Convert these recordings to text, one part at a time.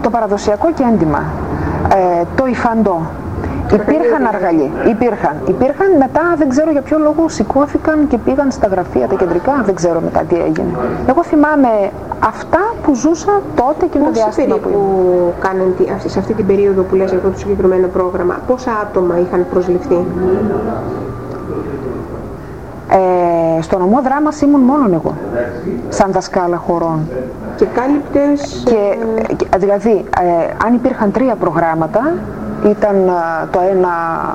το παραδοσιακό κέντημα, το υφαντό. Υπήρχαν αργαλοί, υπήρχαν, μετά δεν ξέρω για ποιο λόγο σηκώθηκαν και πήγαν στα γραφεία τα κεντρικά, δεν ξέρω μετά τι έγινε. Εγώ θυμάμαι αυτά που ζούσα τότε και το διάστημα που κάναν σε αυτή την περίοδο που λες αυτό το συγκεκριμένο πρόγραμμα, πόσα άτομα είχαν προσληφθεί? Στο νομό δράμας ήμουν μόνον εγώ, σαν δασκάλα χορών. Και κάλυπτες... Δηλαδή, αν υπήρχαν 3 προγράμματα, ήταν το ένα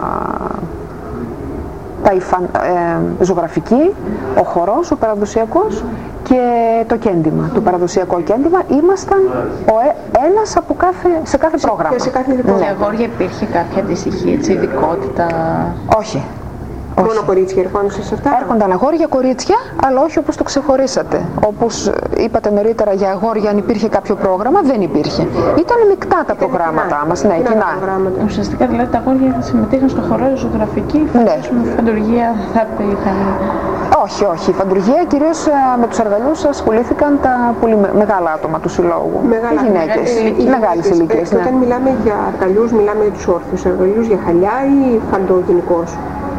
ζωγραφική, ο χορός, ο παραδοσιακός και το κέντημα. Το παραδοσιακό κέντημα ήμασταν ένας σε κάθε πρόγραμμα. Και σε κάθε πρόγραμμα. Σε αγόρια υπήρχε κάποια αντιστοιχεία, ειδικότητα? Όχι. Μόνο κορίτσια ερχόντουσαν σε αυτά? Έρχονταν αγόρια, κορίτσια, αλλά όχι όπως το ξεχωρίσατε. Όπως είπατε νωρίτερα για αγόρια, αν υπήρχε κάποιο πρόγραμμα, δεν υπήρχε. Ήταν μεικτά τα προγράμματά μας, ναι, κοινά. Ουσιαστικά δηλαδή τα αγόρια συμμετείχαν στο χορό ζωγραφική, φαντάζομαι φαντουργία θα είχαν. Όχι. Η φαντουργία κυρίως με τους αργαλιούς ασχολήθηκαν τα πολύ μεγάλα άτομα του συλλόγου. Οι γυναίκες, μεγάλες ηλικίες. Όταν μιλάμε για αργαλιούς, μιλάμε για τους όρθιους αργαλιούς, για χαλιά ή φαντό γενικώς?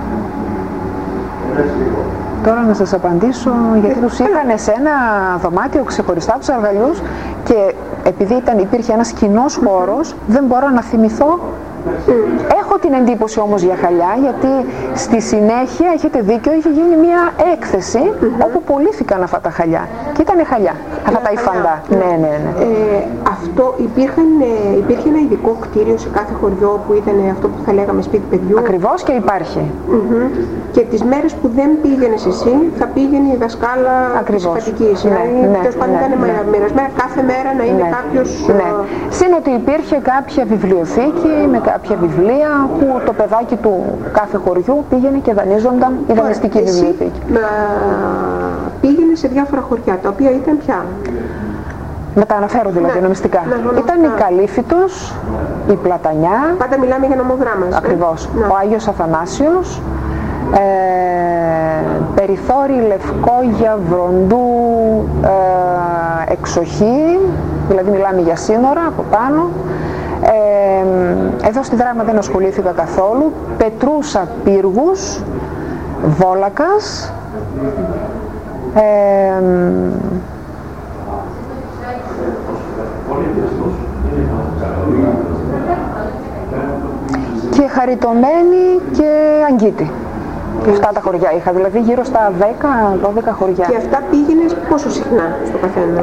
Τώρα να σας απαντήσω, γιατί τους είχαν σε ένα δωμάτιο ξεχωριστά τους αργαλιούς και επειδή υπήρχε ένας κοινός χώρος, δεν μπορώ να θυμηθώ. Έχω την εντύπωση όμως για χαλιά, γιατί στη συνέχεια, έχετε δίκιο, είχε γίνει μια έκθεση όπου πωλήθηκαν αυτά τα χαλιά. Και ήταν χαλιά, αυτά τα υφαντά. Ναι. Αυτό υπήρχε ένα ειδικό κτίριο σε κάθε χωριό που ήταν αυτό που θα λέγαμε σπίτι παιδιού? Ακριβώς, και υπάρχει. Και τις μέρες που δεν πήγαινες εσύ, θα πήγαινε η δασκάλα της υφαντικής. Τέλος πάντων ήταν μοιρασμένα κάθε μέρα να είναι κάποιος... Συν ότι υπήρχε κάποια βιβλιοθήκη με κάποια βιβλία που το παιδάκι του κάθε χωριού πήγαινε και δανείζονταν η δανειστική βιβλιοθήκη. Πήγαινε σε διάφορα χωριά, τα οποία ήταν πια? Να τα αναφέρω δηλαδή νομιστικά. Ήταν η Καλύφητος, η Πλατανιά. Πάντα μιλάμε για νομό δράμας. Ακριβώς. Ο Άγιος Αθανάσιος, Περιθώρη, Λευκόγια, Βροντού, Εξοχή, δηλαδή μιλάμε για σύνορα από πάνω. Εδώ στη Δράμα δεν ασχολήθηκα καθόλου. Πετρούσα, Πύργους, Βόλακας, και Χαριτωμένη και Αγκίτη. Αυτά τα χωριά είχα, δηλαδή γύρω στα 10-12 χωριά. Και αυτά πήγαινες πόσο συχνά στο καθένα?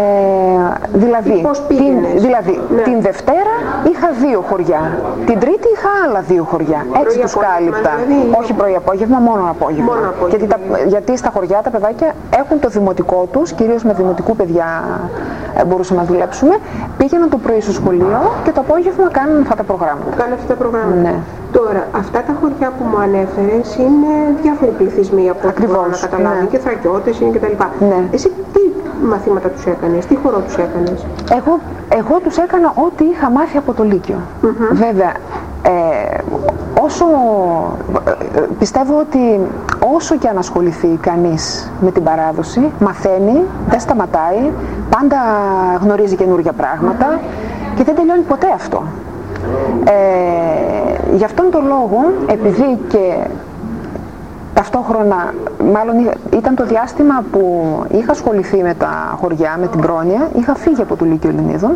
Δηλαδή την Δευτέρα είχα 2 χωριά, την Τρίτη είχα άλλα 2 χωριά, έτσι τους κάλυπτα. Δηλαδή... Όχι πρωί-απόγευμα, μόνο απόγευμα. Γιατί στα χωριά τα παιδάκια έχουν το δημοτικό τους, κυρίως με δημοτικού παιδιά μπορούσαμε να δουλέψουμε, πήγαιναν το πρωί στο σχολείο και το απόγευμα κάνουν αυτά τα προγράμματα. Ναι. Τώρα, αυτά τα χωριά που μου ανέφερες είναι διάφοροι πληθυσμοί από ό,τι μπορώ να καταλάβω. Και Θρακιώτες είναι κτλ. Εσύ τι μαθήματα τους έκανες, τι χορό τους έκανες? Εγώ τους έκανα ό,τι είχα μάθει από το Λύκειο. Βέβαια, πιστεύω ότι όσο και αν ασχοληθεί κανείς με την παράδοση, μαθαίνει, δεν σταματάει, πάντα γνωρίζει καινούργια πράγματα και δεν τελειώνει ποτέ αυτό. Γι' αυτόν τον λόγο, επειδή και ταυτόχρονα, μάλλον ήταν το διάστημα που είχα ασχοληθεί με τα χωριά, με την πρόνοια, είχα φύγει από το Λύκειο Ελληνίδων,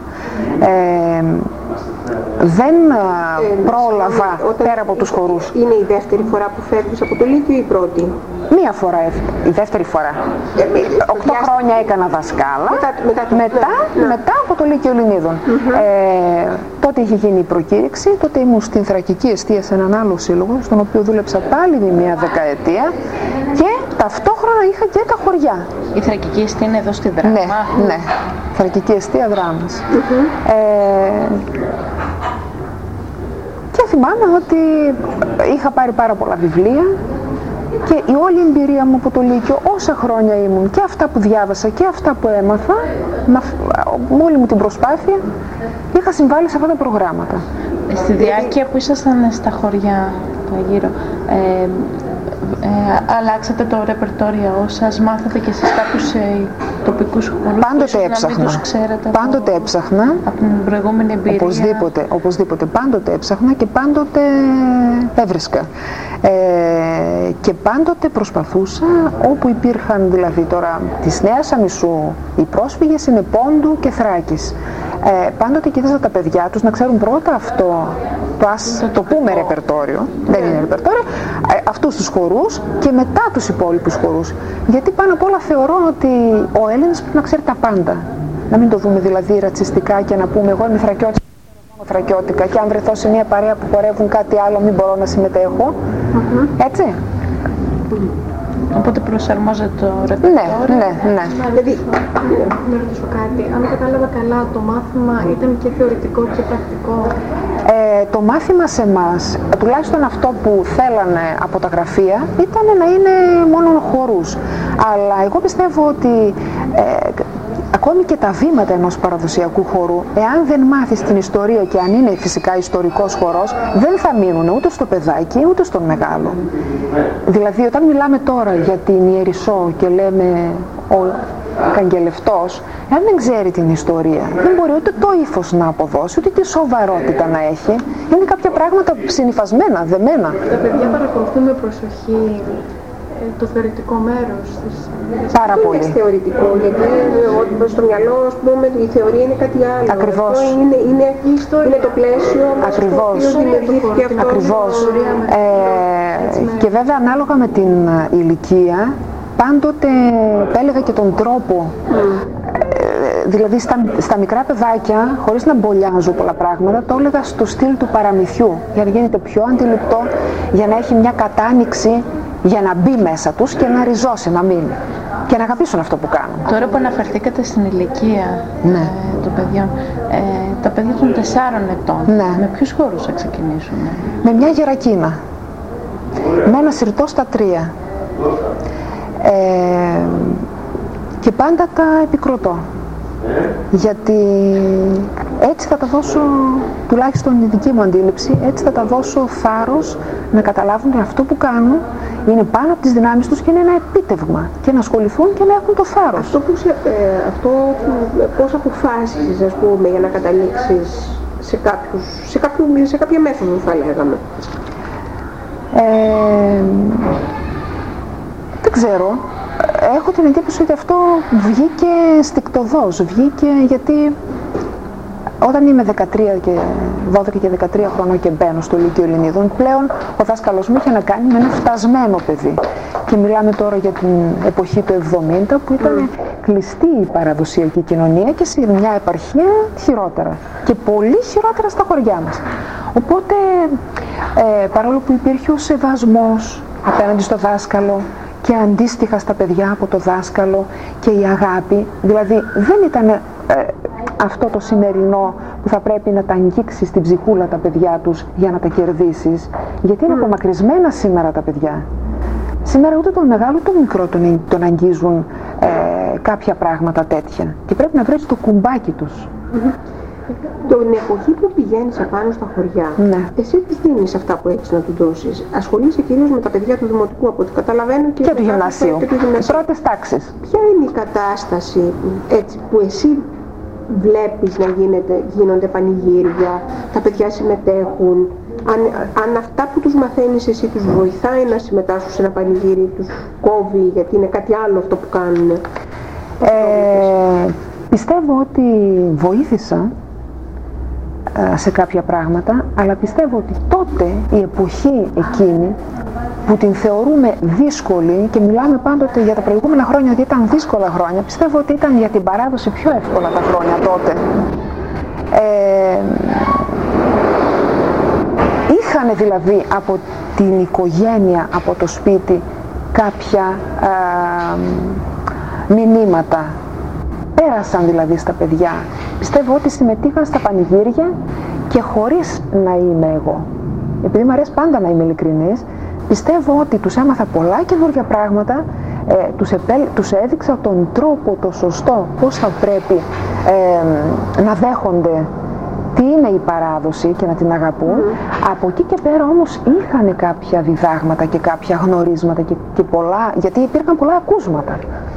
δεν πρόλαβα πέρα από τους χορούς. Είναι η δεύτερη φορά που φεύγεις από το Λύκειο ή η πρώτη? Μία φορά, η δεύτερη φορά. 8 χρόνια έκανα δασκάλα, μετά από το Λύκειο Ελληνίδων. Τότε είχε γίνει η προκήρυξη, τότε ήμουν στην Θρακική Εστία σε έναν άλλο σύλλογο, στον οποίο δούλεψα πάλι μία δεκαετία και ταυτόχρονα είχα και τα χωριά. Η Θρακική Εστία είναι εδώ στη Δράμα? Ναι, Θρακική Εστία Δράμας. Και θυμάμαι ότι είχα πάρει πάρα πολλά βιβλία και η όλη εμπειρία μου από το Λύκειο, όσα χρόνια ήμουν, και αυτά που διάβασα και αυτά που έμαθα, με όλη μου την προσπάθεια, είχα συμβάλει σε αυτά τα προγράμματα. Στη διάρκεια που ήσασταν στα χωριά γύρω, αλλάξατε το ρεπερτόριό σας, μάθατε και εσείς κάποιους τοπικούς χορούς? Πάντοτε έψαχνα. Πάντοτε έψαχνα. Από την προηγούμενη εμπειρία. Οπωσδήποτε. Πάντοτε έψαχνα και πάντοτε έβρισκα. Και πάντοτε προσπαθούσα, όπου υπήρχαν, δηλαδή τώρα της Νέας Αμισού, οι πρόσφυγες είναι Πόντου και Θράκης. Πάντοτε κοίταζα τα παιδιά τους να ξέρουν πρώτα αυτό, το πούμε ρεπερτόριο, δεν είναι ρεπερτόριο, αυτούς τους χορούς και μετά τους υπόλοιπους χορούς. Γιατί πάνω απ' όλα θεωρώ ότι ο Έλληνας πρέπει να ξέρει τα πάντα. Να μην το δούμε δηλαδή ρατσιστικά και να πούμε εγώ είμαι θρακιώτης, θρακιώτικα και αν βρεθώ σε μια παρέα που χορεύουν κάτι άλλο μην μπορώ να συμμετέχω. Έτσι. Οπότε προσαρμόζεται το ρεπερτόριο. Ναι. Δηλαδή, να ρωτήσω κάτι. Αν κατάλαβα καλά, το μάθημα ήταν και θεωρητικό και πρακτικό. Το μάθημα σε εμάς, τουλάχιστον αυτό που θέλανε από τα γραφεία, ήταν να είναι μόνο χορούς. Αλλά εγώ πιστεύω ότι ακόμη και τα βήματα ενός παραδοσιακού χορού, εάν δεν μάθεις την ιστορία και αν είναι φυσικά ιστορικός χορός, δεν θα μείνουν ούτε στο παιδάκι ούτε στον μεγάλο. Δηλαδή όταν μιλάμε τώρα για την Ιερισσό και λέμε ο καγγελευτός, αν δεν ξέρει την ιστορία, δεν μπορεί ούτε το ύφος να αποδώσει, ούτε τη σοβαρότητα να έχει. Είναι κάποια πράγματα συνυφασμένα, δεμένα. Τα παιδιά παρακολουθούν με προσοχή το θεωρητικό μέρος της. Πάρα πολύ. Είναι θεωρητικό, γιατί στο μυαλό, ας πούμε, η θεωρία είναι κάτι άλλο. Ακριβώς. Αυτό είναι το πλαίσιο μας το οποίο δημιουργήθηκε αυτό. Ακριβώς. Και βέβαια ανάλογα με την ηλικία, πάντοτε έλεγα και τον τρόπο. Δηλαδή στα μικρά παιδάκια, χωρίς να μπολιάζω πολλά πράγματα, το έλεγα στο στυλ του παραμυθιού, για να γίνεται πιο αντιληπτό, για να έχει μια κατάνοιξη, για να μπει μέσα τους και να ριζώσει, να μείνει και να αγαπήσουν αυτό που κάνουν. Τώρα που αναφερθήκατε στην ηλικία των παιδιών, τα παιδιά των 4 ετών, με ποιους χώρους θα ξεκινήσουν? Με μια γερακίνα, με ένα συρτό στα 3 και πάντα τα επικροτώ. Γιατί έτσι θα τα δώσω, τουλάχιστον η δική μου αντίληψη, έτσι θα τα δώσω θάρρος να καταλάβουν ότι αυτό που κάνουν είναι πάνω από τις δυνάμεις τους και είναι ένα επίτευγμα και να ασχοληθούν και να έχουν το θάρρος. Πώς αποφάσισες, ας πούμε, για να καταλήξεις σε κάποια μέθοδο, θα λέγαμε? Δεν ξέρω. Έχω την εντύπωση ότι αυτό βγήκε στικτωδώς, βγήκε γιατί όταν είμαι 12 και 13 χρονών και μπαίνω στο Λύκειο Ελληνίδων, πλέον ο δάσκαλος μου είχε να κάνει με ένα φτασμένο παιδί. Και μιλάμε τώρα για την εποχή του 70 που ήταν κλειστή η παραδοσιακή κοινωνία και σε μια επαρχία χειρότερα. Και πολύ χειρότερα στα χωριά μας. Οπότε, παρόλο που υπήρχε ο σεβασμός απέναντι στο δάσκαλο, και αντίστοιχα στα παιδιά από το δάσκαλο και η αγάπη, δηλαδή δεν ήταν αυτό το σημερινό που θα πρέπει να τα αγγίξεις στην ψυχούλα τα παιδιά τους για να τα κερδίσεις, γιατί είναι απομακρυσμένα σήμερα τα παιδιά. Σήμερα ούτε τον μεγάλο ούτε τον μικρό τον αγγίζουν κάποια πράγματα τέτοια και πρέπει να βρεις το κουμπάκι τους. Την εποχή που πηγαίνεις απάνω στα χωριά, εσύ τις δίνεις αυτά που έχεις να του δώσεις. Ασχολείσαι κυρίως με τα παιδιά του δημοτικού, από ό,τι καταλαβαίνω, και του γυμνασίου. Πρώτες τάξεις. Ποια είναι η κατάσταση έτσι, που εσύ βλέπεις να γίνονται πανηγύρια, τα παιδιά συμμετέχουν, αν αυτά που τους μαθαίνεις εσύ τους βοηθάει να συμμετάσχουν σε ένα πανηγύρι, τους κόβει γιατί είναι κάτι άλλο αυτό που κάνουν? Πιστεύω ότι βοήθησα σε κάποια πράγματα, αλλά πιστεύω ότι τότε η εποχή εκείνη που την θεωρούμε δύσκολη και μιλάμε πάντοτε για τα προηγούμενα χρόνια ότι ήταν δύσκολα χρόνια, πιστεύω ότι ήταν για την παράδοση πιο εύκολα τα χρόνια τότε. Είχαν δηλαδή από την οικογένεια, από το σπίτι κάποια μηνύματα. Πέρασαν δηλαδή στα παιδιά. Πιστεύω ότι συμμετείχαν στα πανηγύρια και χωρίς να είμαι εγώ. Επειδή μου αρέσει πάντα να είμαι ειλικρινής, πιστεύω ότι τους έμαθα πολλά καινούργια πράγματα, τους έδειξα τον τρόπο, το σωστό, πώς θα πρέπει να δέχονται τι είναι η παράδοση και να την αγαπούν. Από εκεί και πέρα όμως είχαν κάποια διδάγματα και κάποια γνωρίσματα και πολλά, γιατί υπήρχαν πολλά ακούσματα.